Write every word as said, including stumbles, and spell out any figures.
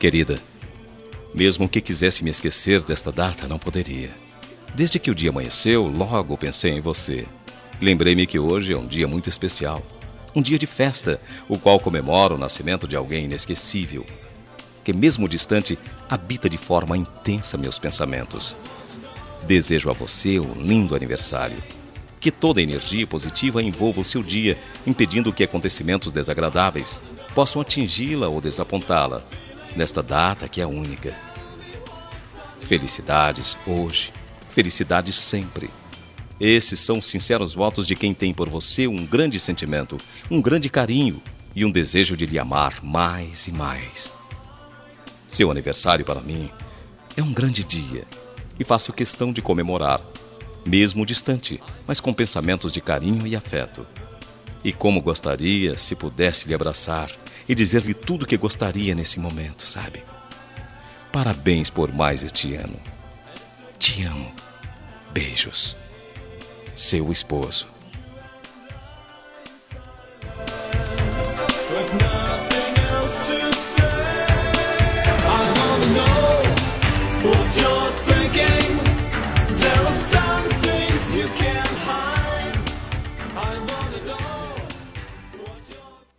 Querida, mesmo que quisesse me esquecer desta data, não poderia. Desde que o dia amanheceu, logo pensei em você. Lembrei-me que hoje é um dia muito especial. Um dia de festa, o qual comemora o nascimento de alguém inesquecível, que mesmo distante, habita de forma intensa meus pensamentos. Desejo a você um lindo aniversário. Que toda energia positiva envolva o seu dia, impedindo que acontecimentos desagradáveis possam atingi-la ou desapontá-la, nesta data que é única. Felicidades hoje, felicidades sempre. Esses são os sinceros votos de quem tem por você um grande sentimento, um grande carinho e um desejo de lhe amar mais e mais. Seu aniversário para mim é um grande dia e faço questão de comemorar, mesmo distante, mas com pensamentos de carinho e afeto. E como gostaria se pudesse lhe abraçar e dizer-lhe tudo o que gostaria nesse momento, sabe? Parabéns por mais este ano. Te amo. Beijos. Seu esposo.